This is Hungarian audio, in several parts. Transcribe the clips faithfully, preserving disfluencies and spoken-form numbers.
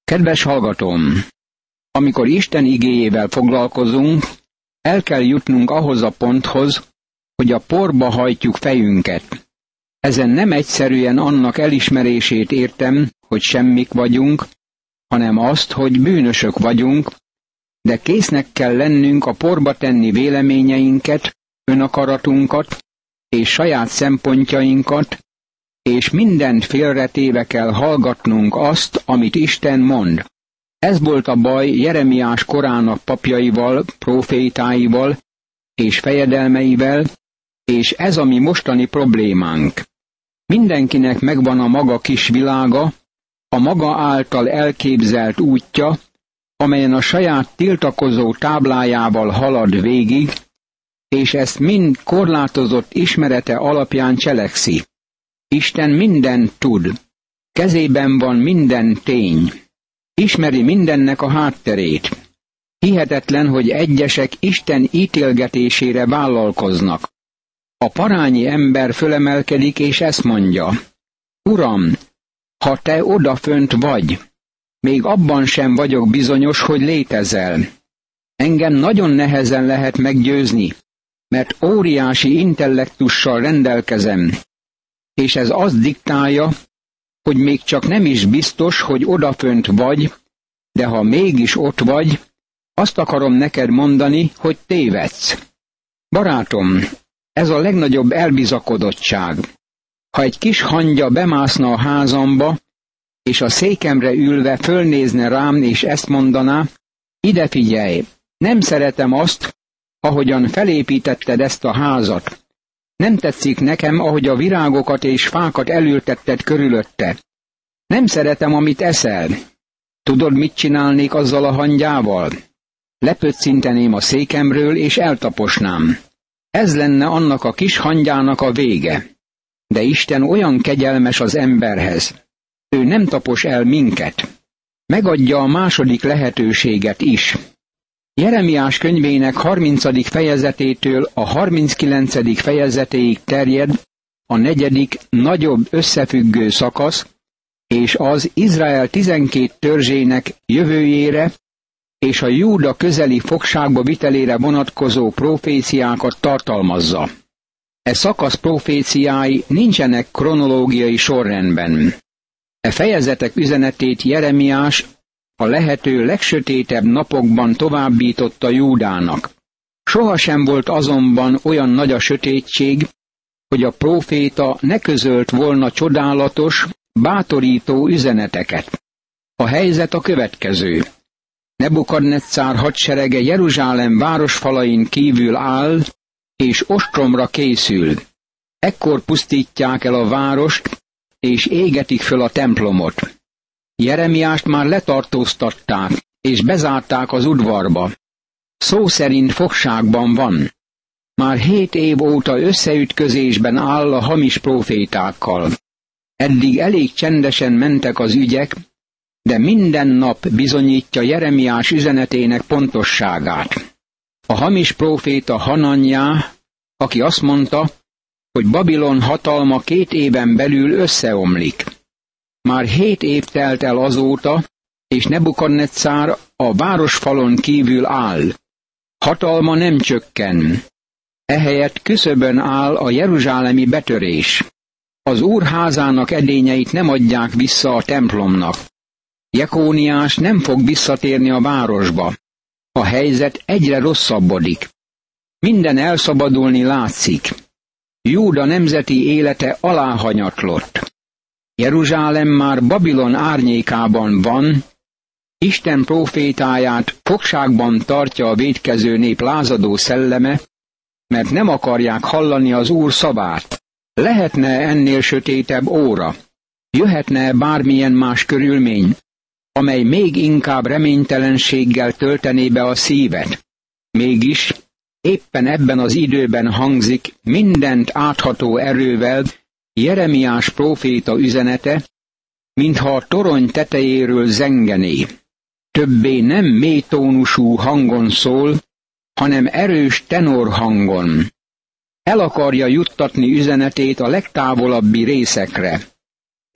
Kedves hallgatóm! Amikor Isten igéjével foglalkozunk, el kell jutnunk ahhoz a ponthoz, hogy a porba hajtjuk fejünket. Ezen nem egyszerűen annak elismerését értem, hogy semmik vagyunk, hanem azt, hogy bűnösök vagyunk, de késznek kell lennünk a porba tenni véleményeinket, önakaratunkat és saját szempontjainkat, és mindent félretéve kell hallgatnunk azt, amit Isten mond. Ez volt a baj Jeremiás korának papjaival, prófétáival és fejedelmeivel, és ez a mi mostani problémánk. Mindenkinek megvan a maga kis világa, a maga által elképzelt útja, amelyen a saját tiltakozó táblájával halad végig, és ezt mind korlátozott ismerete alapján cselekszi. Isten mindent tud, kezében van minden tény, ismeri mindennek a hátterét. Hihetetlen, hogy egyesek Isten ítélgetésére vállalkoznak. A parányi ember fölemelkedik, és ezt mondja: Uram, ha te odafönt vagy, még abban sem vagyok bizonyos, hogy létezel. Engem nagyon nehezen lehet meggyőzni, mert óriási intellektussal rendelkezem, és ez azt diktálja, hogy még csak nem is biztos, hogy odafönt vagy, de ha mégis ott vagy, azt akarom neked mondani, hogy tévedsz. Barátom, ez a legnagyobb elbizakodottság. Ha egy kis hangya bemászna a házamba, és a székemre ülve fölnézne rám, és ezt mondaná: ide figyelj, nem szeretem azt, ahogyan felépítetted ezt a házat. Nem tetszik nekem, ahogy a virágokat és fákat elültetted körülötte. Nem szeretem, amit eszel. Tudod, mit csinálnék azzal a hangyával? Lepöccinteném a székemről, és eltaposnám. Ez lenne annak a kis hangyának a vége. De Isten olyan kegyelmes az emberhez. Ő nem tapos el minket. Megadja a második lehetőséget is. Jeremiás könyvének harmincadik fejezetétől a harminckilencedik fejezetéig terjed a negyedik, nagyobb összefüggő szakasz, és az Izrael tizenkét törzsének jövőjére és a Júda közeli fogságba vitelére vonatkozó proféciákat tartalmazza. E szakasz proféciái nincsenek kronológiai sorrendben. E fejezetek üzenetét Jeremiás a lehető legsötétebb napokban továbbította Júdának. Sohasem volt azonban olyan nagy a sötétség, hogy a próféta ne közölt volna csodálatos, bátorító üzeneteket. A helyzet a következő. Nebukadneccár hadserege Jeruzsálem városfalain kívül áll, és ostromra készül. Ekkor pusztítják el a várost, és égetik föl a templomot. Jeremiást már letartóztatták, és bezárták az udvarba. Szó szerint fogságban van. Már hét év óta összeütközésben áll a hamis prófétákkal. Eddig elég csendesen mentek az ügyek, de minden nap bizonyítja Jeremiás üzenetének pontosságát. A hamis próféta Hananjá, aki azt mondta, hogy Babilon hatalma két éven belül összeomlik. Már hét év telt el azóta, és Nebukadneccár a városfalon kívül áll. Hatalma nem csökken. Ehelyett küszöbön áll a jeruzsálemi betörés. Az Úr házának edényeit nem adják vissza a templomnak. Jekóniás nem fog visszatérni a városba. A helyzet egyre rosszabbodik. Minden elszabadulni látszik. Júda nemzeti élete aláhanyatlott. Jeruzsálem már Babilon árnyékában van, Isten prófétáját fogságban tartja a vétkező nép lázadó szelleme, mert nem akarják hallani az Úr szavát. Lehetne ennél sötétebb óra? Jöhetne bármilyen más körülmény, amely még inkább reménytelenséggel töltené be a szívet? Mégis éppen ebben az időben hangzik mindent átható erővel Jeremiás próféta üzenete, mintha a torony tetejéről zengené. Többé nem mélytónusú hangon szól, hanem erős tenor hangon. El akarja juttatni üzenetét a legtávolabbi részekre.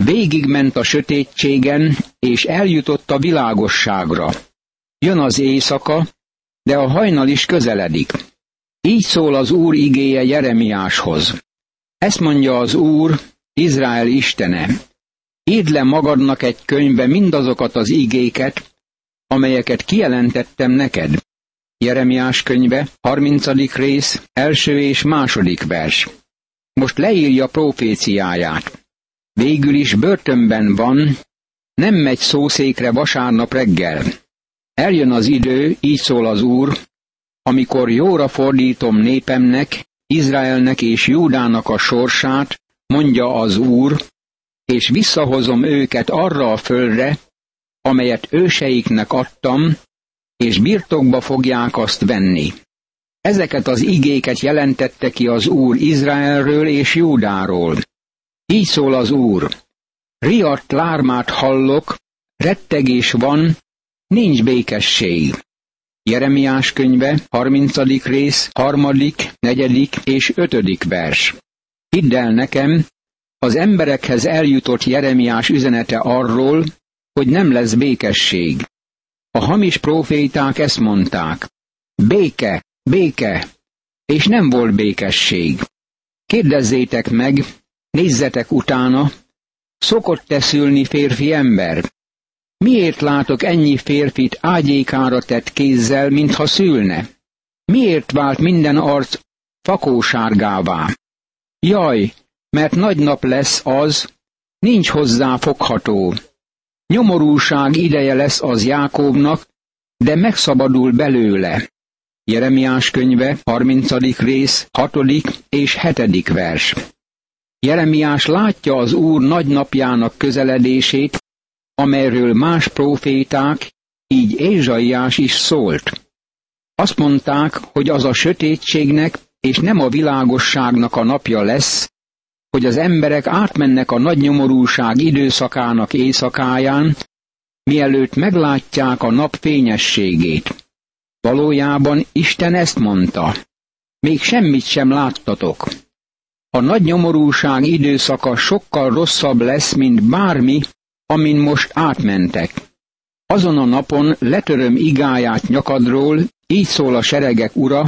Végigment a sötétségen, és eljutott a világosságra. Jön az éjszaka, de a hajnal is közeledik. Így szól az Úr igéje Jeremiáshoz. Ezt mondja az Úr, Izrael Istene. Írd le magadnak egy könyvbe mindazokat az igéket, amelyeket kijelentettem neked. Jeremiás könyve, harmincadik rész, első és második vers. Most leírja proféciáját. Végül is börtönben van, nem megy szószékre vasárnap reggel. Eljön az idő, így szól az Úr, amikor jóra fordítom népemnek, Izraelnek és Júdának a sorsát, mondja az Úr, és visszahozom őket arra a földre, amelyet őseiknek adtam, és birtokba fogják azt venni. Ezeket az igéket jelentette ki az Úr Izraelről és Júdáról. Így szól az Úr, riadt lármát hallok, rettegés van, nincs békesség. Jeremiás könyve, harmincadik rész, harmadik, negyedik és ötödik vers. Hidd el nekem, az emberekhez eljutott Jeremiás üzenete arról, hogy nem lesz békesség. A hamis próféták ezt mondták. Béke, béke, és nem volt békesség. Kérdezzétek meg, nézzetek utána, szokott-e szülni férfi ember? Miért látok ennyi férfit ágyékára tett kézzel, mintha szülne? Miért vált minden arc fakósárgává? Jaj, mert nagy nap lesz az, nincs hozzá fogható. Nyomorúság ideje lesz az Jákóbnak, de megszabadul belőle. Jeremiás könyve, harmincadik rész, hatodik és hetedik vers. Jeremiás látja az Úr nagy napjának közeledését, amelyről más próféták, így Ézsaiás is szólt. Azt mondták, hogy az a sötétségnek és nem a világosságnak a napja lesz, hogy az emberek átmennek a nagy nyomorúság időszakának éjszakáján, mielőtt meglátják a nap fényességét. Valójában Isten ezt mondta. Még semmit sem láttatok. A nagy nyomorúság időszaka sokkal rosszabb lesz, mint bármi, amin most átmentek. Azon a napon letöröm igáját nyakadról, így szól a seregek ura,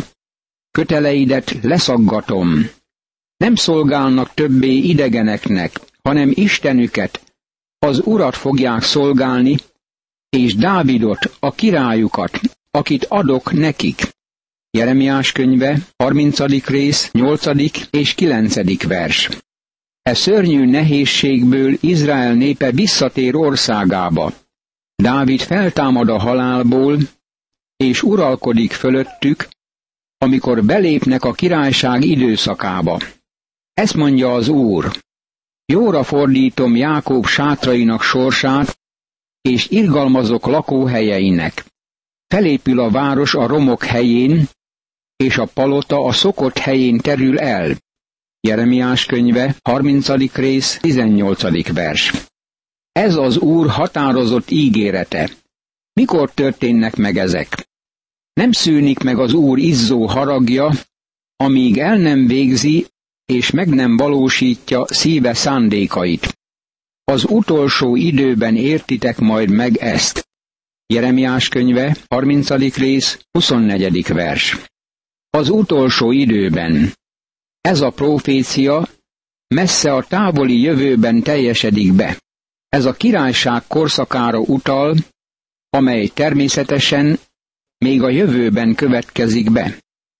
köteleidet leszaggatom. Nem szolgálnak többé idegeneknek, hanem Istenüket, az Urat fogják szolgálni, és Dávidot, a királyukat, akit adok nekik. Jeremiás könyve, harmincadik rész, nyolcadik és kilencedik vers. E szörnyű nehézségből Izrael népe visszatér országába. Dávid feltámad a halálból, és uralkodik fölöttük, amikor belépnek a királyság időszakába. Ezt mondja az Úr, jóra fordítom Jákob sátrainak sorsát, és irgalmazok lakóhelyeinek. Felépül a város a romok helyén, és a palota a szokott helyén terül el. Jeremiás könyve, harmincadik rész, tizennyolcadik vers. Ez az Úr határozott ígérete. Mikor történnek meg ezek? Nem szűnik meg az Úr izzó haragja, amíg el nem végzi, és meg nem valósítja szíve szándékait. Az utolsó időben értitek majd meg ezt. Jeremiás könyve, harmincadik rész, huszonnegyedik vers. Az utolsó időben. Ez a profécia messze a távoli jövőben teljesedik be. Ez a királyság korszakára utal, amely természetesen még a jövőben következik be.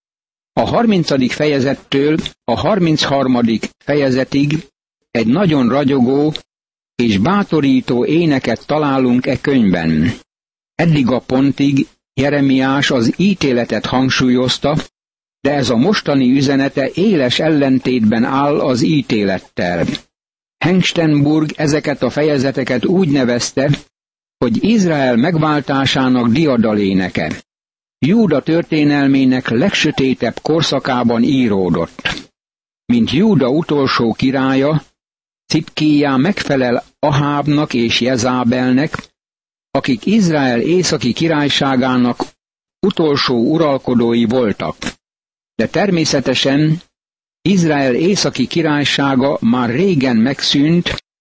A harmincadik fejezettől a harmincharmadik fejezetig egy nagyon ragyogó és bátorító éneket találunk e könyvben. Eddig a pontig Jeremiás az ítéletet hangsúlyozta, de ez a mostani üzenete éles ellentétben áll az ítélettel. Hengstenburg ezeket a fejezeteket úgy nevezte, hogy Izrael megváltásának diadaléneke. Júda történelmének legsötétebb korszakában íródott. Mint Júda utolsó királya, Citkíjá megfelel Ahábnak és Jezábelnek, akik Izrael északi királyságának utolsó uralkodói voltak. De természetesen Izrael északi királysága már régen megszűnt,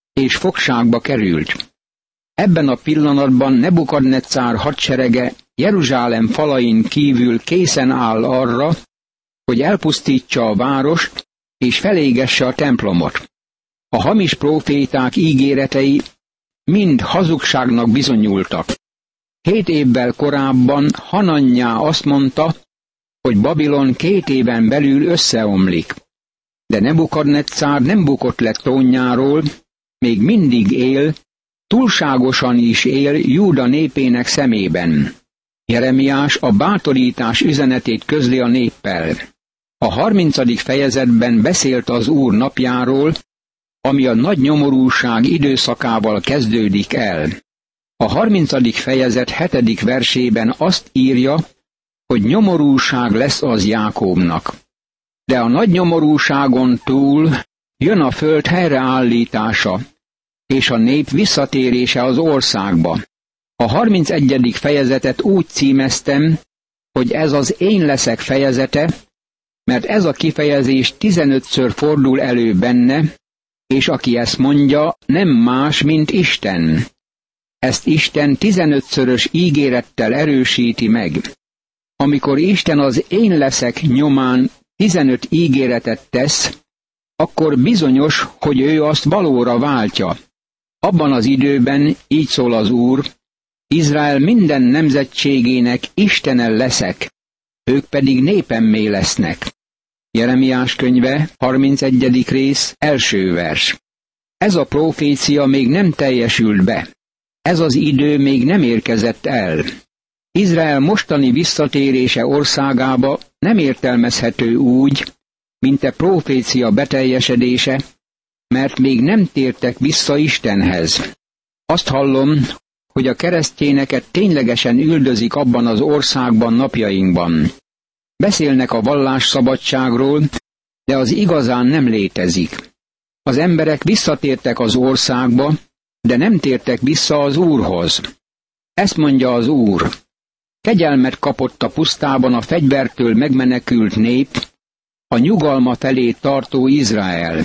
és fogságba került. Ebben a pillanatban Nebukadnetszár hadserege Jeruzsálem falain kívül készen áll arra, hogy elpusztítsa a várost és felégesse a templomot. A hamis próféták ígéretei mind hazugságnak bizonyultak. Hét évvel korábban Hananjá azt mondta, hogy Babilon két éven belül összeomlik. De Nebukadnetszár nem bukott le trónjáról, még mindig él, túlságosan is él Júda népének szemében. Jeremiás a bátorítás üzenetét közli a néppel. A harmincadik fejezetben beszélt az Úr napjáról, ami a nagy nyomorúság időszakával kezdődik el. A harmincadik fejezet hetedik versében azt írja, hogy nyomorúság lesz az Jákóbnak. De a nagy nyomorúságon túl jön a föld helyreállítása, és a nép visszatérése az országba. A harmincegyedik fejezetet úgy címeztem, hogy ez az én leszek fejezete, mert ez a kifejezés tizenötször fordul elő benne, és aki ezt mondja, nem más, mint Isten. Ezt Isten tizenötszörös ígérettel erősíti meg. Amikor Isten az én leszek nyomán tizenöt ígéretet tesz, akkor bizonyos, hogy ő azt valóra váltja. Abban az időben, így szól az Úr, Izrael minden nemzetségének Istene leszek, ők pedig népemmé lesznek. Jeremiás könyve, harmincegyedik rész, első vers. Ez a profécia még nem teljesült be. Ez az idő még nem érkezett el. Izrael mostani visszatérése országába nem értelmezhető úgy, mint a profécia beteljesedése, mert még nem tértek vissza Istenhez. Azt hallom, hogy a keresztényeket ténylegesen üldözik abban az országban napjainkban. Beszélnek a vallásszabadságról, de az igazán nem létezik. Az emberek visszatértek az országba, de nem tértek vissza az Úrhoz. Ezt mondja az Úr. Kegyelmet kapott a pusztában a fegyvertől megmenekült nép, a nyugalma felé tartó Izrael.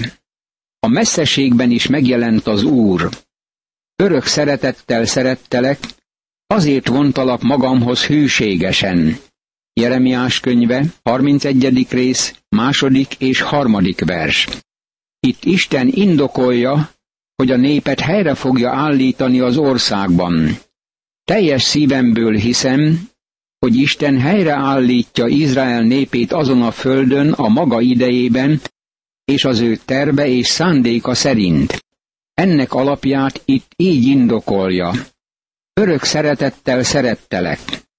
A messzeségben is megjelent az Úr. Örök szeretettel szerettelek, azért vontalak magamhoz hűségesen. Jeremiás könyve, harmincegyedik rész, második és harmadik vers. Itt Isten indokolja, hogy a népet helyre fogja állítani az országban. Teljes szívemből hiszem, hogy Isten helyreállítja Izrael népét azon a földön a maga idejében, és az ő terve és szándéka szerint. Ennek alapját itt így indokolja. Örök szeretettel szerettelek.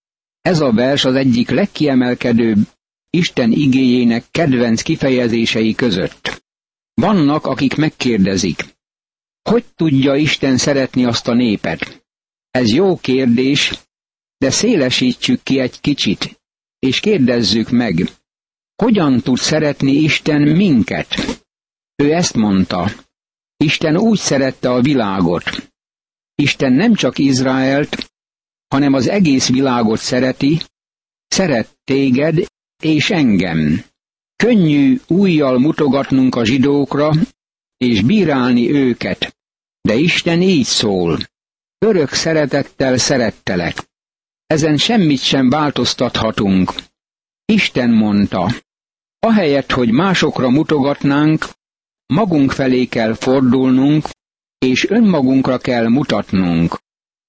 Ez a vers az egyik legkiemelkedőbb Isten igéjének kedvenc kifejezései között. Vannak, akik megkérdezik, hogy tudja Isten szeretni azt a népet? Ez jó kérdés, de szélesítsük ki egy kicsit, és kérdezzük meg, hogyan tud szeretni Isten minket? Ő ezt mondta, Isten úgy szerette a világot. Isten nem csak Izraelt, hanem az egész világot szereti, szeret téged és engem. Könnyű újjal mutogatnunk a zsidókra, és bírálni őket, de Isten így szól. Örök szeretettel szerettelek. Ezen semmit sem változtathatunk. Isten mondta, ahelyett, hogy másokra mutogatnánk, magunk felé kell fordulnunk, és önmagunkra kell mutatnunk.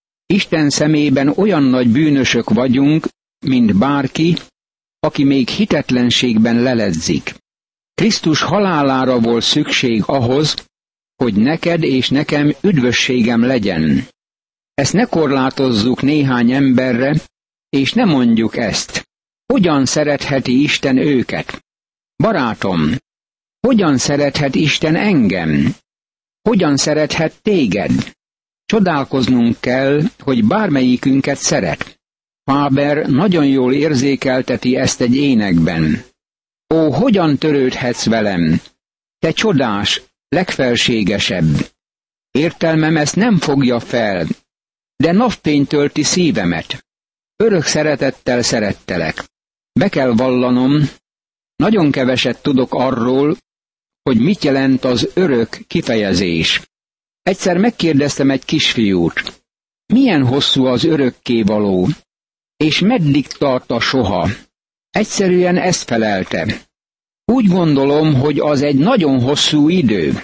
Isten szemében olyan nagy bűnösök vagyunk, mint bárki, aki még hitetlenségben leledzik. Krisztus halálára volt szükség ahhoz, hogy neked és nekem üdvösségem legyen. Ezt ne korlátozzuk néhány emberre, és ne mondjuk ezt. Hogyan szeretheti Isten őket? Barátom, hogyan szerethet Isten engem? Hogyan szerethet téged? Csodálkoznunk kell, hogy bármelyikünket szeret. Fáber nagyon jól érzékelteti ezt egy énekben. Ó, hogyan törődhetsz velem? Te csodás, legfelségesebb. Értelmem ezt nem fogja fel, de napfény tölti szívemet. Örök szeretettel szerettelek. Be kell vallanom, nagyon keveset tudok arról, hogy mit jelent az örök kifejezés. Egyszer megkérdeztem egy kisfiút, milyen hosszú az örökkévaló, és meddig tart a soha. Egyszerűen ezt felelte. Úgy gondolom, hogy az egy nagyon hosszú idő.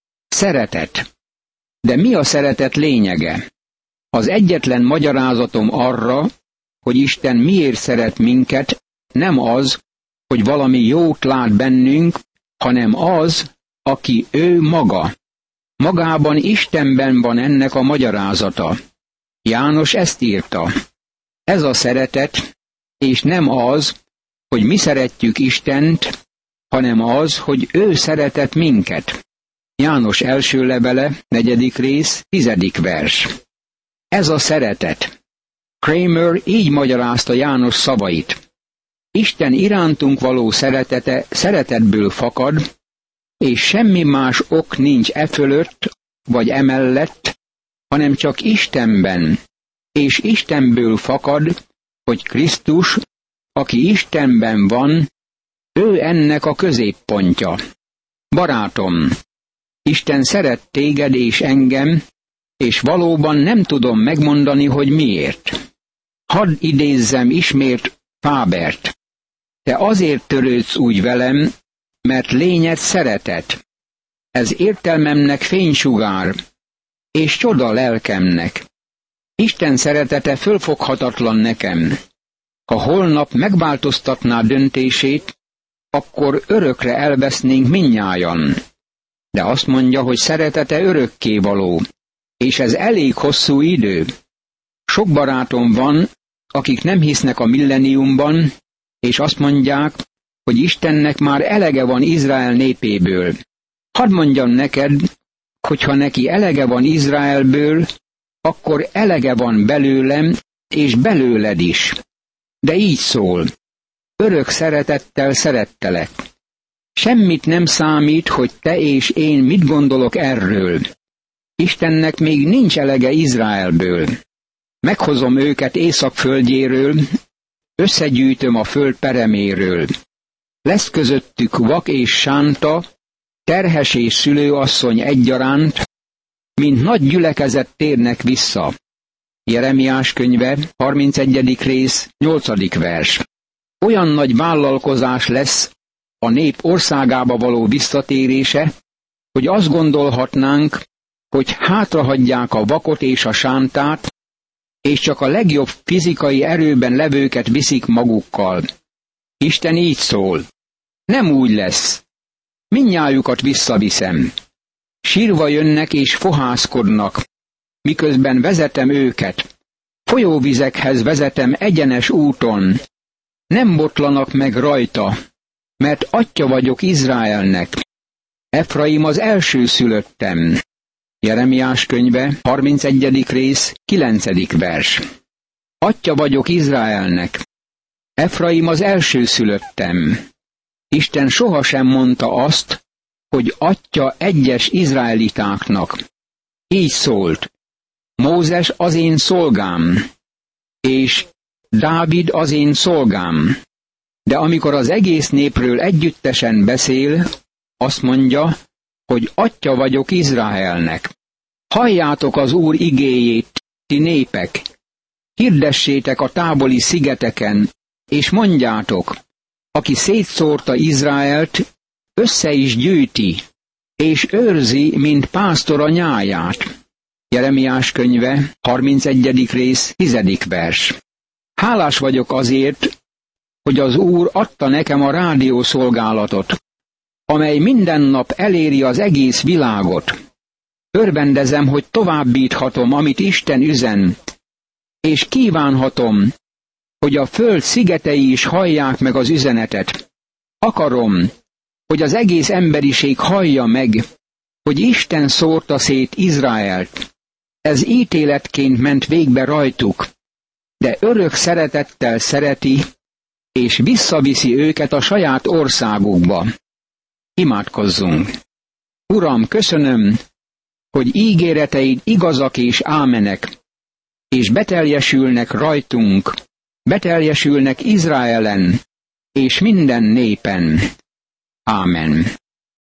Szeretet. De mi a szeretet lényege? Az egyetlen magyarázatom arra, hogy Isten miért szeret minket, nem az, hogy valami jót lát bennünk, hanem az, aki ő maga. Magában Istenben van ennek a magyarázata. János ezt írta. Ez a szeretet, és nem az, hogy mi szeretjük Istent, hanem az, hogy ő szeretett minket. János első levele, negyedik rész, tizedik vers. Ez a szeretet. Kramer így magyarázta János szavait. Isten irántunk való szeretete szeretetből fakad, és semmi más ok nincs e fölött, vagy emellett, hanem csak Istenben, és Istenből fakad, hogy Krisztus, aki Istenben van, ő ennek a középpontja. Barátom, Isten szeret téged és engem, és valóban nem tudom megmondani, hogy miért. Hadd idézzem ismét Fábert. Te azért törődsz úgy velem, mert lényed szeretet. Ez értelmemnek fénysugár, és csoda lelkemnek. Isten szeretete fölfoghatatlan nekem. Ha holnap megváltoztatná döntését, akkor örökre elvesznénk mindnyájan. De azt mondja, hogy szeretete örökkévaló, és ez elég hosszú idő. Sok barátom van, akik nem hisznek a milleniumban, és azt mondják, hogy Istennek már elege van Izrael népéből. Hadd mondjam neked, hogy ha neki elege van Izraelből, akkor elege van belőlem, és belőled is. De így szól. Örök szeretettel szerettelek. Semmit nem számít, hogy te és én mit gondolok erről. Istennek még nincs elege Izraelből. Meghozom őket Észak földjéről, összegyűjtöm a föld pereméről. Lesz közöttük vak és sánta, terhes és szülőasszony egyaránt, mint nagy gyülekezet térnek vissza. Jeremiás könyve, harmincegyedik rész, nyolcadik vers. Olyan nagy vállalkozás lesz a nép országába való visszatérése, hogy azt gondolhatnánk, hogy hátrahagyják a vakot és a sántát, és csak a legjobb fizikai erőben levőket viszik magukkal. Isten így szól. Nem úgy lesz. Mindnyájukat visszaviszem. Sírva jönnek és fohászkodnak, miközben vezetem őket. Folyóvizekhez vezetem egyenes úton. Nem botlanak meg rajta, mert atya vagyok Izraelnek. Efraim az elsőszülöttem. Jeremiás könyve, harmincegyedik rész, kilencedik vers. Atya vagyok Izraelnek. Efraim az elsőszülöttem. Isten sohasem mondta azt, hogy atya egyes izraelitáknak. Így szólt. Mózes az én szolgám, és Dávid az én szolgám. De amikor az egész népről együttesen beszél, azt mondja, hogy atya vagyok Izraelnek. Halljátok az Úr igéjét, ti népek! Hirdessétek a távoli szigeteken, és mondjátok, aki szétszórta Izraelt, össze is gyűjti, és őrzi, mint pásztor a nyáját. Jeremiás könyve, harmincegyedik rész, tizedik vers. Hálás vagyok azért, hogy az Úr adta nekem a rádiószolgálatot, amely minden nap eléri az egész világot. Örvendezem, hogy továbbíthatom, amit Isten üzen, és kívánhatom, hogy a föld szigetei is hallják meg az üzenetet. Akarom, hogy az egész emberiség hallja meg, hogy Isten szórta szét Izraelt. Ez ítéletként ment végbe rajtuk, de örök szeretettel szereti, és visszaviszi őket a saját országukba. Imádkozzunk! Uram, köszönöm, hogy ígéreteid igazak és ámenek, és beteljesülnek rajtunk, beteljesülnek Izraelen, és minden népen. Ámen.